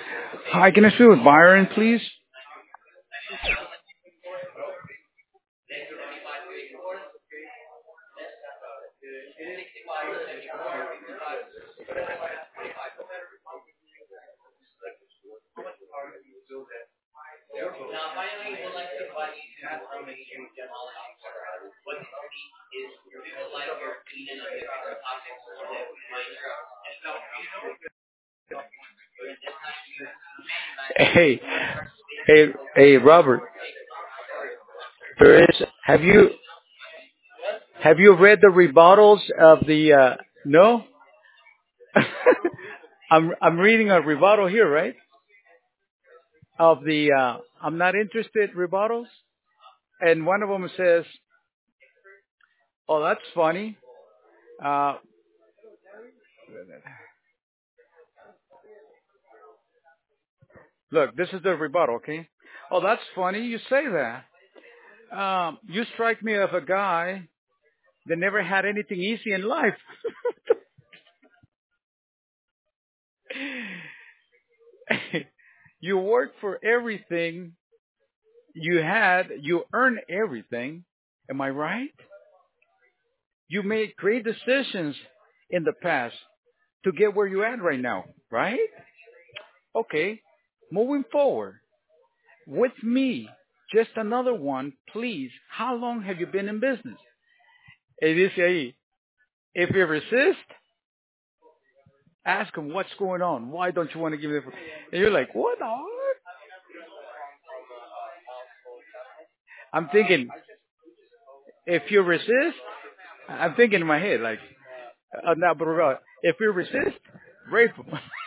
Hi, can I speak with Byron, please? Hey, hey, Robert. There is. Have you read the rebuttals of the? No. I'm reading a rebuttal here, right? Of the I'm not interested rebuttals, and one of them says, "Oh, that's funny." Uh, Look, this is the rebuttal, okay? Oh, that's funny. You say that. You strike me as a guy that never had anything easy in life. You work for everything you had. You earn everything. Am I right? You made great decisions in the past to get where you're at right now, right? Okay. Moving forward with me, just another one, please. How long have you been in business? Dice ahí, if you resist, ask him what's going on. Why don't you want to give it? And you're like, what? I'm thinking, if you resist, I'm thinking in my head, like, no, but if you resist, rape him.